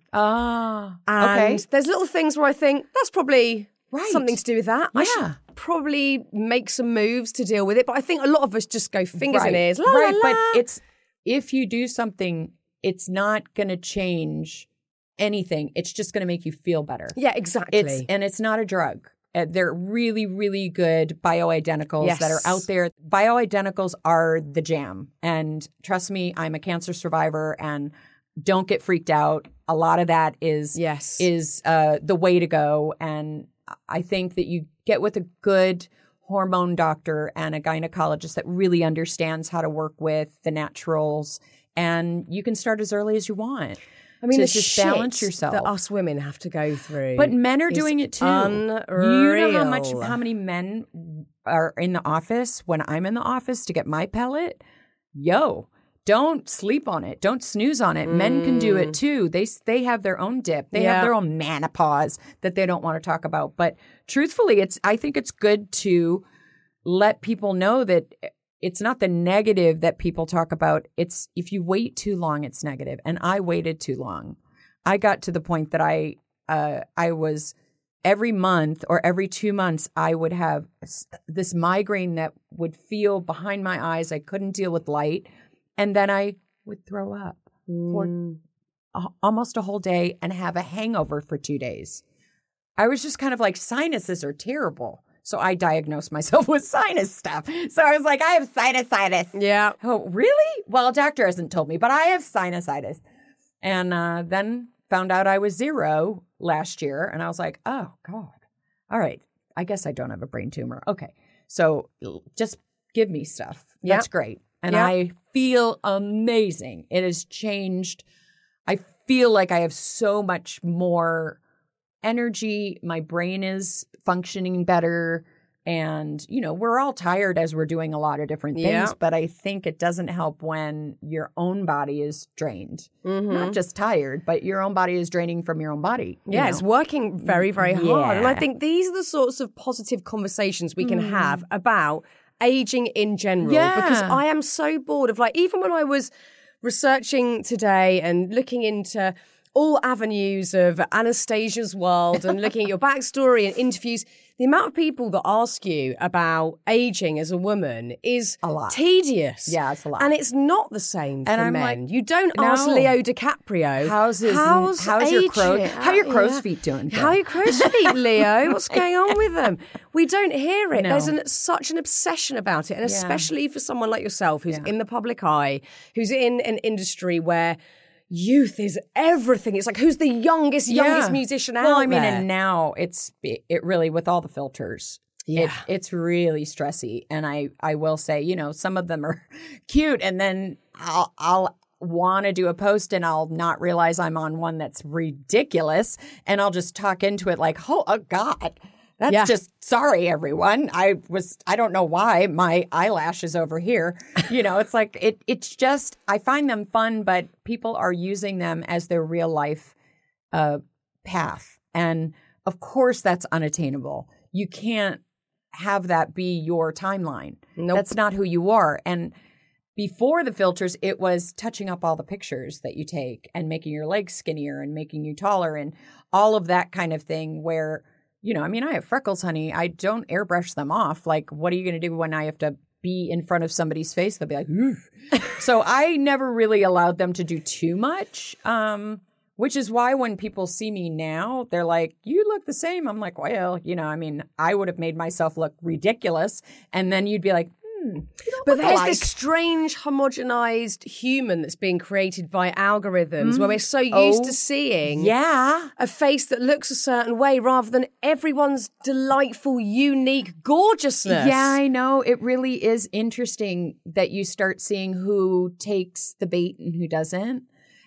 And there's little things where I think that's probably something to do with that. I should probably make some moves to deal with it. But I think a lot of us just go fingers in ears. La, la, la. But if you do something, it's not going to change anything. It's just going to make you feel better. Yeah, exactly. It's not a drug. They're really, really good bioidenticals that are out there. Bioidenticals are the jam. And trust me, I'm a cancer survivor and don't get freaked out. A lot of that is the way to go. And I think that you get with a good hormone doctor and a gynecologist that really understands how to work with the naturals. And you can start as early as you want. I mean, to the just shit balance yourself. that us women have to go through. But men are doing it too. Unreal. You know how many men are in the office when I'm in the office to get my pellet? Don't sleep on it. Don't snooze on it. Men can do it too. They have their own dip. They have their own menopause that they don't want to talk about. But truthfully, I think it's good to let people know that it's not the negative that people talk about. It's if you wait too long, it's negative. And I waited too long. I got to the point that I was every month or every 2 months, I would have this migraine that would feel behind my eyes. I couldn't deal with light. And then I would throw up for almost a whole day and have a hangover for 2 days. I was just kind of like, sinuses are terrible. So I diagnosed myself with sinus stuff. So I was like, I have sinusitis. Yeah. Oh, really? Well, a doctor hasn't told me, but I have sinusitis. And then found out I was 0 last year. And I was like, oh, God. All right. I guess I don't have a brain tumor. Okay. So just give me stuff. That's great. And I feel amazing. It has changed. I feel like I have so much more energy. My brain is functioning better. And, we're all tired as we're doing a lot of different things. But I think it doesn't help when your own body is drained. Not just tired, but your own body is draining from your own body. It's working very, very hard. And I think these are the sorts of positive conversations we can have about aging in general. Because I am so bored of even when I was researching today and looking into all avenues of Anastasia's world and looking at your backstory and interviews, the amount of people that ask you about aging as a woman is a lot. Tedious. Yeah, it's a lot. And it's not the same for I'm men. like, you don't no. ask Leo DiCaprio, how's your crow's feet doing? How are your crow's feet, Leo? What's going on with them? We don't hear it. No. There's such an obsession about it. And especially for someone like yourself who's in the public eye, who's in an industry where youth is everything. It's like, who's the youngest musician out there? Well, I mean, and now it really, with all the filters, Yeah. it's really stressy. And I will say, you know, some of them are cute, and then I'll want to do a post and I'll not realize I'm on one that's ridiculous, and I'll just talk into it like, oh God, that's just, sorry everyone. I don't know why my eyelash is over here. You know, it's like it's just, I find them fun, but people are using them as their real life path, and of course that's unattainable. You can't have that be your timeline. Nope. That's not who you are. And before the filters, it was touching up all the pictures that you take and making your legs skinnier and making you taller and all of that kind of thing where, you know, I mean, I have freckles, honey. I don't airbrush them off. Like, what are you going to do when I have to be in front of somebody's face? They'll be like, ooh. So I never really allowed them to do too much, which is why when people see me now, they're like, you look the same. I'm like, well, you know, I mean, I would have made myself look ridiculous. And then you'd be like, but there's this strange homogenized human that's being created by algorithms where we're so used to seeing a face that looks a certain way rather than everyone's delightful, unique gorgeousness. Yeah, I know. It really is interesting that you start seeing who takes the bait and who doesn't.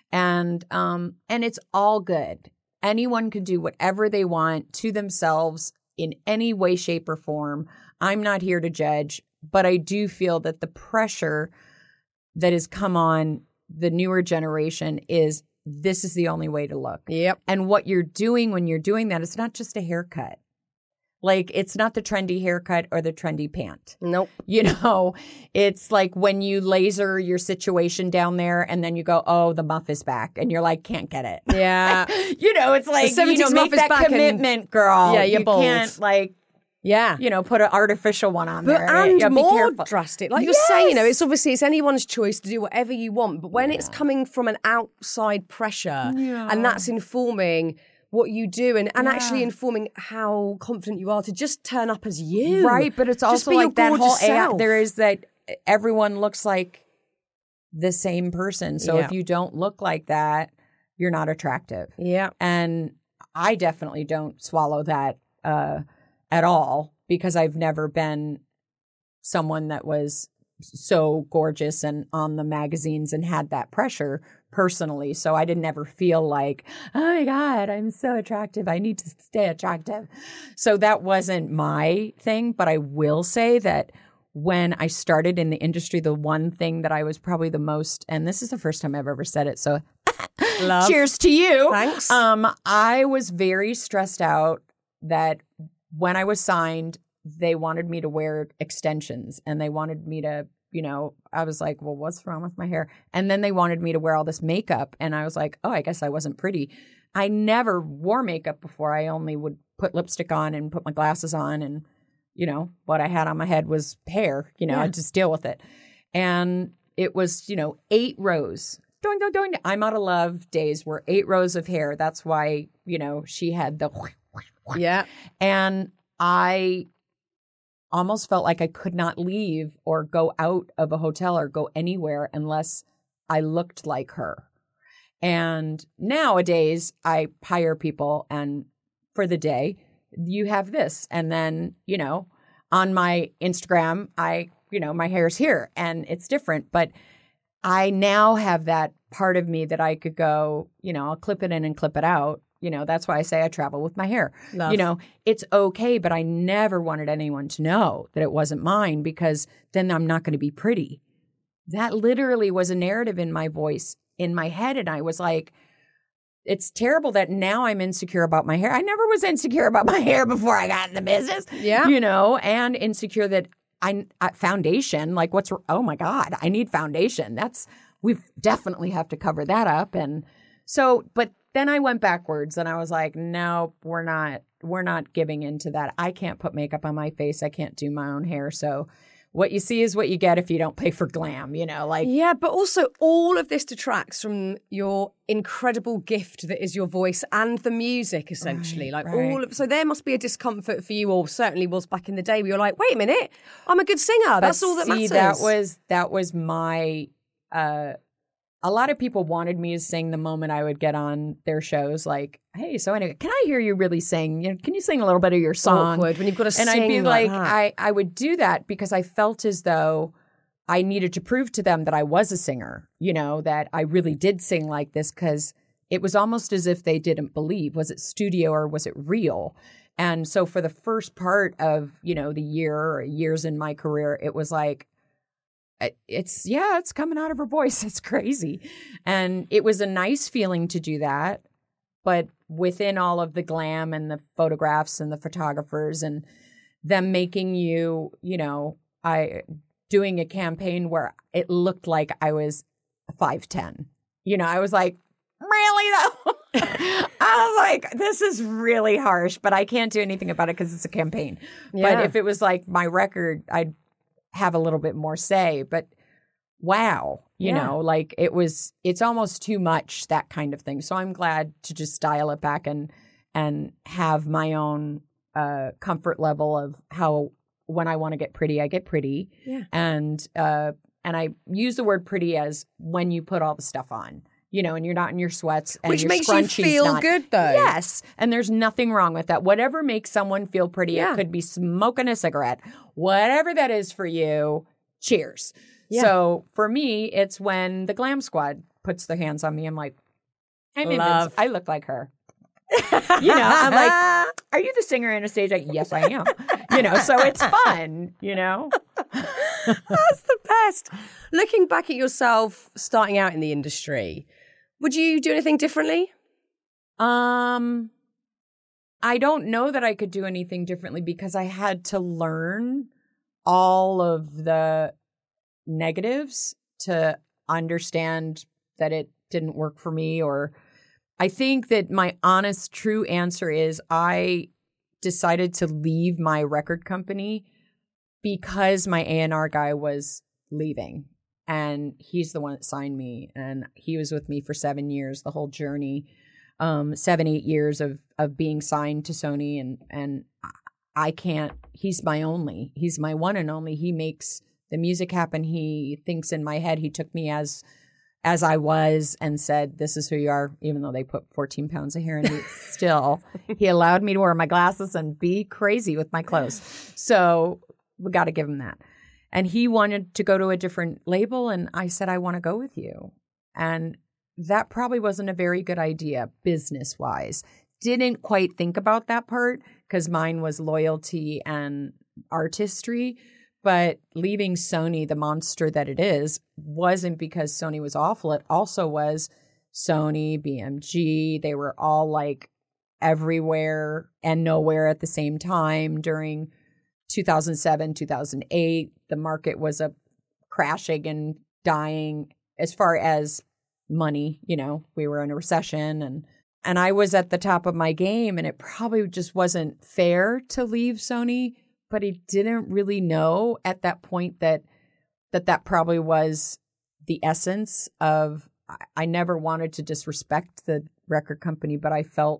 And it's all good. Anyone can do whatever they want to themselves in any way, shape, or form. I'm not here to judge. But I do feel that the pressure that has come on the newer generation is this is the only way to look. Yep. And what you're doing when you're doing that, it's not just a haircut. Like, it's not the trendy haircut or the trendy pant. Nope. You know, it's like when you laser your situation down there and then you go, oh, the muff is back. And you're like, can't get it. Yeah. You know, it's like, The 70s you know, make muff is that back commitment, girl. Yeah, you're you bold. can't, like, Yeah. you know, put an artificial one on But there. and Be more careful. drastic. Like you're saying, you know, it's anyone's choice to do whatever you want. But when it's coming from an outside pressure and that's informing what you do and actually informing how confident you are to just turn up as you. Right, but it's Just also be your like that whole gorgeous self. there is that everyone looks like the same person. So Yeah. if you don't look like that, you're not attractive. Yeah. And I definitely don't swallow that at all because I've never been someone that was so gorgeous and on the magazines and had that pressure personally. So I didn't ever feel like, oh my God, I'm so attractive. I need to stay attractive. So that wasn't my thing. But I will say that when I started in the industry, the one thing that I was probably the most, and this is the first time I've ever said it. So Love. cheers to you. Thanks. I was very stressed out that when I was signed, they wanted me to wear extensions and they wanted me to, you know, I was like, well, what's wrong with my hair? And then they wanted me to wear all this makeup. And I was like, oh, I guess I wasn't pretty. I never wore makeup before. I only would put lipstick on and put my glasses on. And, you know, what I had on my head was hair. You know, I'd just deal with it. And it was, you know, 8 rows. Doing. I'm out of love days were 8 rows of hair. That's why, you know, she had the... Yeah. And I almost felt like I could not leave or go out of a hotel or go anywhere unless I looked like her. And nowadays I hire people and for the day, you have this. And then, you know, on my Instagram, my hair's here and it's different. But I now have that part of me that I could go, you know, I'll clip it in and clip it out. You know, that's why I say I travel with my hair. Love. You know, it's okay, but I never wanted anyone to know that it wasn't mine because then I'm not going to be pretty. That literally was a narrative in my voice, in my head. And I was like, it's terrible that now I'm insecure about my hair. I never was insecure about my hair before I got in the business. Yeah. You know, and insecure that foundation, like oh my God, I need foundation. We definitely have to cover that up. And so, but then I went backwards and I was like, no, we're not giving into that. I can't put makeup on my face. I can't do my own hair. So what you see is what you get if you don't pay for glam, you know, like. Yeah, but also all of this detracts from your incredible gift that is your voice and the music, essentially. So there must be a discomfort for you, or certainly was back in the day where you're like, wait a minute, I'm a good singer. That's all that matters. That was my a lot of people wanted me to sing the moment I would get on their shows. Like, hey, so anyway, can I hear you really sing? You know, can you sing a little bit of your song? Awkward when you've got to and sing I'd be like like that. I would do that because I felt as though I needed to prove to them that I was a singer, you know, that I really did sing like this, because it was almost as if they didn't believe. Was it studio or was it real? And so for the first part of, you know, the year or years in my career, it was like, it's coming out of her voice. It's crazy. And it was a nice feeling to do that. But within all of the glam and the photographs and the photographers and them making you, you know, doing a campaign where it looked like I was 5'10". You know, I was like, really though? I was like, this is really harsh, but I can't do anything about it because it's a campaign. Yeah. But if it was like my record, I'd have a little bit more say. But wow, you know, like it's almost too much, that kind of thing. So I'm glad to just dial it back and have my own comfort level of how, when I want to get pretty, I get pretty. Yeah. And I use the word pretty as when you put all the stuff on, you know, and you're not in your sweats. And Which your makes you scrunchie's feel not. good, though. Yes. And there's nothing wrong with that. Whatever makes someone feel pretty, it could be smoking a cigarette. Whatever that is for you, cheers. Yeah. So for me, it's when the Glam Squad puts their hands on me. I'm like, I'm Love. I look like her. You know, I'm like, are you the singer Anastasia? Yes, I am. You know, so it's fun, you know. That's the best. Looking back at yourself starting out in the industry, would you do anything differently? I don't know that I could do anything differently because I had to learn all of the negatives to understand that it didn't work for me. Or I think that my honest, true answer is I decided to leave my record company because my A&R guy was leaving. And he's the one that signed me. And he was with me for 7 years, the whole journey, 7-8 years of being signed to Sony. And I can't, he's my one and only. He makes the music happen. He thinks in my head. He took me as I was and said, this is who you are, even though they put 14 pounds of hair in me. Still, he allowed me to wear my glasses and be crazy with my clothes. So we got to give him that. And he wanted to go to a different label. And I said, I want to go with you. And that probably wasn't a very good idea business-wise. Didn't quite think about that part because mine was loyalty and artistry. But leaving Sony, the monster that it is, wasn't because Sony was awful. It also was Sony, BMG. They were all like everywhere and nowhere at the same time during 2007, 2008. The market was crashing and dying as far as money. You know, we were in a recession and I was at the top of my game, and it probably just wasn't fair to leave Sony. But he didn't really know at that point that probably was the essence of, I never wanted to disrespect the record company, but I felt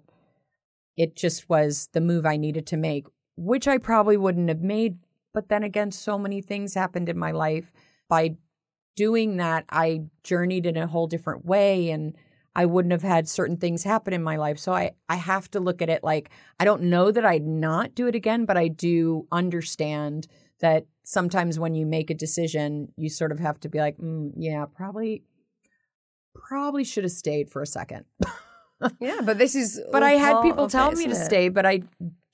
it just was the move I needed to make, which I probably wouldn't have made. But then again, so many things happened in my life. By doing that, I journeyed in a whole different way, and I wouldn't have had certain things happen in my life. So I have to look at it like, I don't know that I'd not do it again, but I do understand that sometimes when you make a decision, you sort of have to be like, yeah, probably should have stayed for a second. Yeah, but this is. But I had people tell it, me to isn't it? stay, but I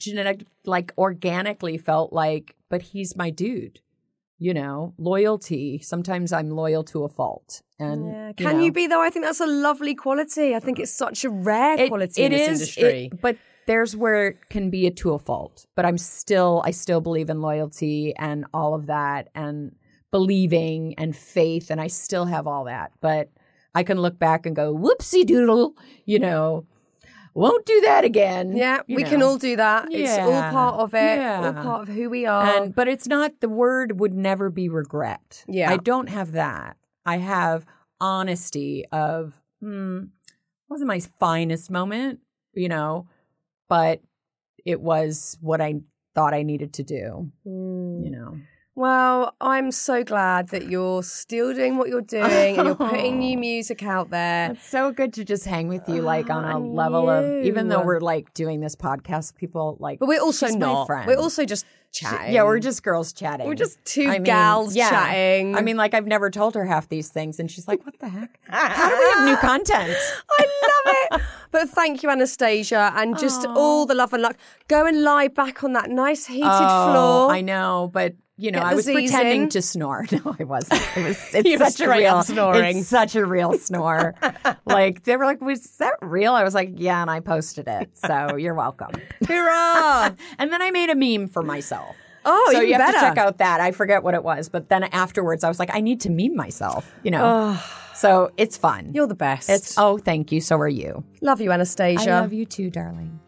organically felt like, but he's my dude. You know, loyalty. Sometimes I'm loyal to a fault. And Yeah. Can you be, though? I think that's a lovely quality. I think it's such a rare quality in this industry. But there's where it can be to a fault. But I still believe in loyalty and all of that, and believing and faith, and I still have all that. But I can look back and go, whoopsie doodle, you know, won't do that again. Yeah, we can all do that. It's all part of it, all part of who we are. But it's not, the word would never be regret. Yeah. I don't have that. I have honesty of, wasn't my finest moment, you know, but it was what I thought I needed to do, you know. Well, I'm so glad that you're still doing what you're doing and you're putting new music out there. It's so good to just hang with you, like on a level of, even though we're like doing this podcast, people like, but we're also she's not. my friend. We're also just chatting. Yeah, we're just girls chatting. We're just two gals chatting. I mean, like I've never told her half these things, and she's like, "What the heck? How do we have new content?" I love it. But thank you, Anastasia, and just all the love and luck. Go and lie back on that nice heated floor. I know, but. You know, Get I the was Z's pretending in. to snore. No, I wasn't. It's You were such a straight real up snoring. It's such a real snore. Like they were like, "Was that real?" I was like, "Yeah," and I posted it. So you're welcome. Hurrah! And then I made a meme for myself. Oh, so even you have better. to check out that. I forget what it was, but then afterwards, I was like, I need to meme myself. You know, so it's fun. You're the best. Thank you. So are you. Love you, Anastasia. I love you too, darling.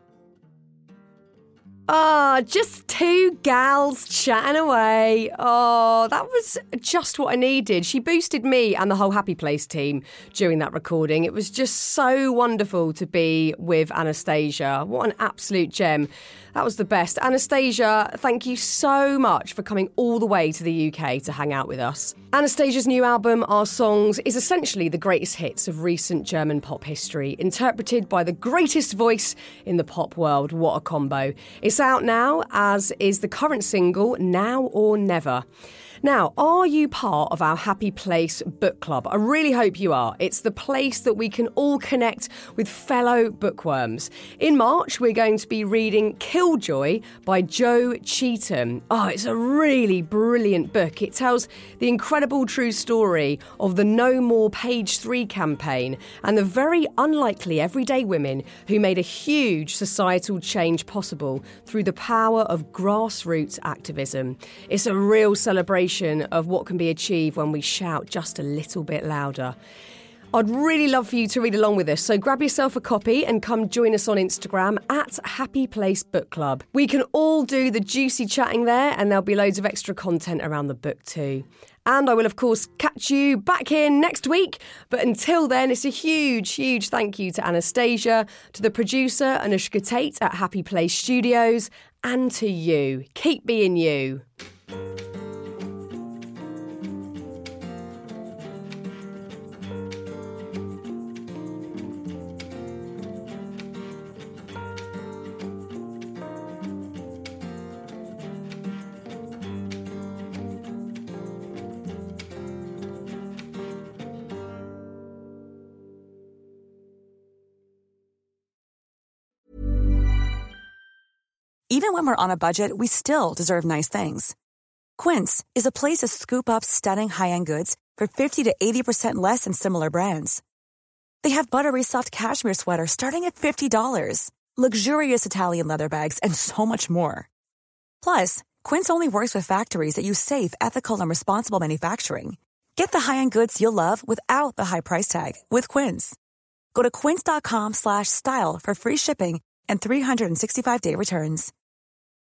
Just two gals chatting away. Oh, that was just what I needed. She boosted me and the whole Happy Place team during that recording. It was just so wonderful to be with Anastasia. What an absolute gem. That was the best. Anastasia, thank you so much for coming all the way to the UK to hang out with us. Anastasia's new album, Our Songs, is essentially the greatest hits of recent German pop history, interpreted by the greatest voice in the pop world. What a combo. It's out now, as is the current single, Now or Never. Now, are you part of our Happy Place book club? I really hope you are. It's the place that we can all connect with fellow bookworms. In March, we're going to be reading Killjoy by Joe Cheatham. Oh, it's a really brilliant book. It tells the incredible true story of the No More Page 3 campaign and the very unlikely everyday women who made a huge societal change possible through the power of grassroots activism. It's a real celebration of what can be achieved when we shout just a little bit louder. I'd really love for you to read along with us, so grab yourself a copy and come join us on Instagram at Happy Place Book Club. We can all do the juicy chatting there, and there'll be loads of extra content around the book too. And I will, of course, catch you back here next week. But until then, it's a huge, huge thank you to Anastasia, to the producer, Anushka Tate at Happy Place Studios, and to you. Keep being you. Even when we're on a budget, we still deserve nice things. Quince is a place to scoop up stunning high-end goods for 50 to 80% less than similar brands. They have buttery soft cashmere sweaters starting at $50, luxurious Italian leather bags, and so much more. Plus, Quince only works with factories that use safe, ethical, and responsible manufacturing. Get the high-end goods you'll love without the high price tag with Quince. Go to quince.com/style for free shipping and 365-day returns.